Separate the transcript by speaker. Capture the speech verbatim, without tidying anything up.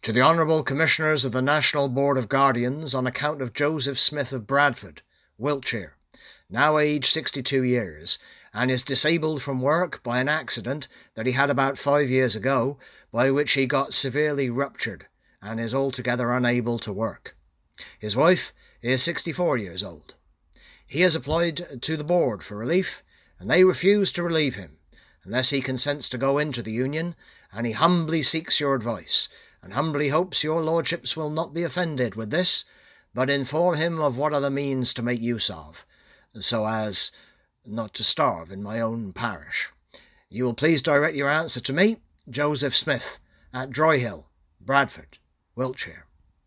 Speaker 1: To the Honourable Commissioners of the National Board of Guardians on account of Joseph Smith of Bradford, Wiltshire, now aged sixty-two years, and is disabled from work by an accident that he had about five years ago, by which he got severely ruptured, and is altogether unable to work. His wife is sixty-four years old. He has applied to the board for relief, and they refuse to relieve him, unless he consents to go into the Union, and he humbly seeks your advice, and humbly hopes your lordships will not be offended with this, but inform him of what are the means to make use of, so as not to starve in my own parish. You will please direct your answer to me, Joseph Smith, at Dryhill, Bradford, Wiltshire.